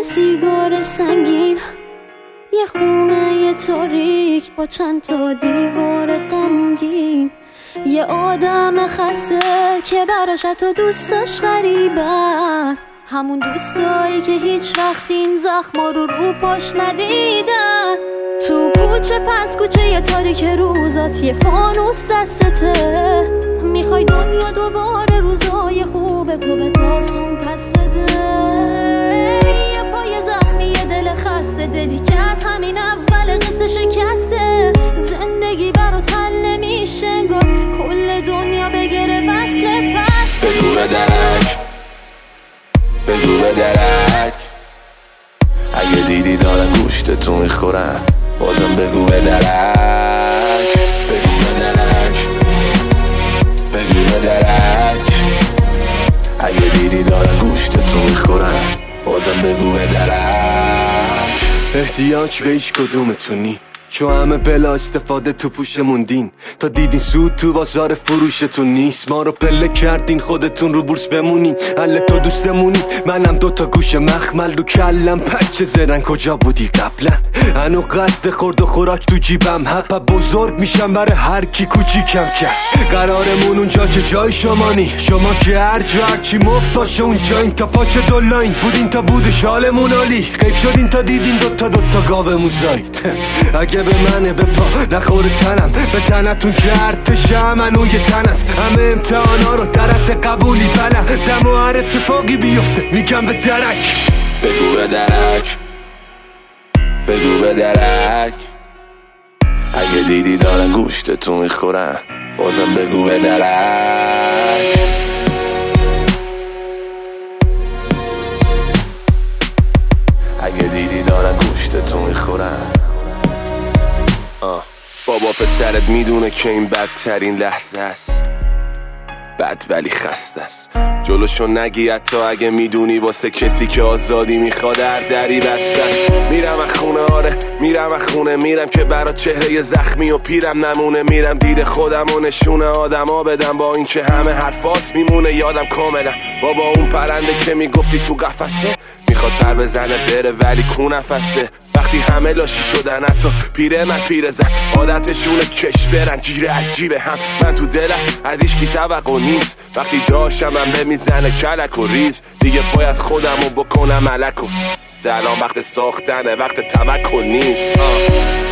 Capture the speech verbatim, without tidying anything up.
سیگار سنگین، یه خونه تاریک با چند تا دیوار غمگین، یه آدم خسته که براش تو دوستاش غریبن، همون دوستایی که هیچ وقت این زخما رو رو پاش ندیدن. تو کوچه پس کوچه یه تاریک روزات یه فانوس دستته، میخوای دنیا دوباره روزای خوب تو به تاسون پس بده. یه پای زخمی یه دل خسته، دلی که از همین اول قصه شکسته. زندگی برات حل نمیشه انگار کل دنیا بگیره وصل پس. بگو به درک، بگو به درک، اگه دیدی دارن گوشت تو میخورن بازم بگو به درک. بگو به درک، بگو به درک، اگه دیدی دارن گوشت تو میخورن بازم بگو به درک. احتیاج به هیچ کدومتونی، چو همه بلا استفاده تو پوشمون دین، تا دیدین سود تو بازار فروشتون نیست. ما رو پله کردین خودتون رو بورس بمونین، حل تو دوستمونی منم دوتا گوش مخمل رو کلم. پچه زرن کجا بودی قبلا؟ هنو قد خورد و خوراک تو جیبم، حپا بزرگ میشم برای هر کی کوچیکم کرد. قرارمون اونجا که جای شمانی، شما که هر جا هرچی مفت باشه اونجا این. تا پاچه دولاین بودین تا بودش حالمون عالی، غیب شدین تا دیدین دوتا دوتا گاومون زایید. اگه به منه به پا نخوره تنم، به تنتون که ارتشم منو یه تن است. همه امتحانا رو در حد قبولی بلم، دم و هر اتفاقی بیفته میگم به درک. بگو به درک، بگو به درک، اگه دیدی دارن گوشت تو میخورن بازم بگو به درک. اگه دیدی دارن گوشت تو میخورن. آه. بابا پسرت میدونه که این بدترین لحظه است، بد ولی خسته است. جلوشو نگی حتی اگه میدونی واسه کسی که آزادی میخواد هر دری بسته است. میرم از خونه، آره میرم از خونه، میرم که برا چهره زخمی و پیرم نمونه. میرم دید خودم و نشونه آدما بدم، با این که همه حرفات میمونه یادم کاملا. بابا اون پرنده که میگفتی تو قفسه میخواد پر بزنه بره ولی کو نفسه. وقتی همه لاشی شدن حتی پیره من پیره زن، عادتشونه کش برن جیره عجیبه هم. من تو دلم از ایشکی توقع نیست، وقتی داشتم من به میزنه کلک و ریز. دیگه باید خودمو بکنم ملک و سلام، وقت ساختنه وقت توکل نیست. آه.